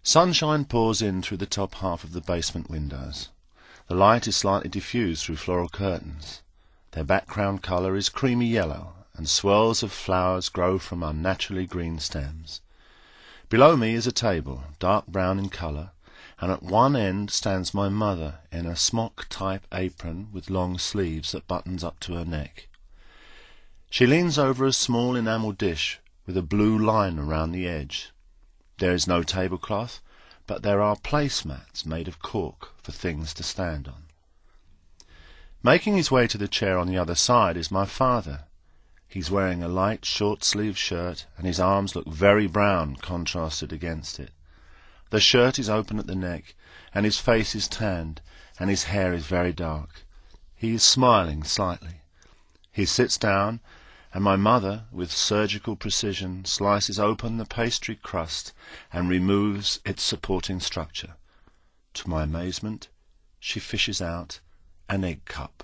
Sunshine pours in through the top half of the basement windows. The light is slightly diffused through floral curtains. Their background colour is creamy yellow, and swirls of flowers grow from unnaturally green stems. Below me is a table, dark brown in colour, and at one end stands my mother in a smock-type apron with long sleeves that buttons up to her neck. She leans over a small enamel dish with a blue line around the edge. There is no tablecloth, but there are placemats made of cork for things to stand on. Making his way to the chair on the other side is my father. He's wearing a light short-sleeved shirt, and his arms look very brown contrasted against it. The shirt is open at the neck, and his face is tanned, and his hair is very dark. He is smiling slightly. He sits down, and my mother, with surgical precision, slices open the pastry crust and removes its supporting structure. To my amazement, she fishes out an egg cup.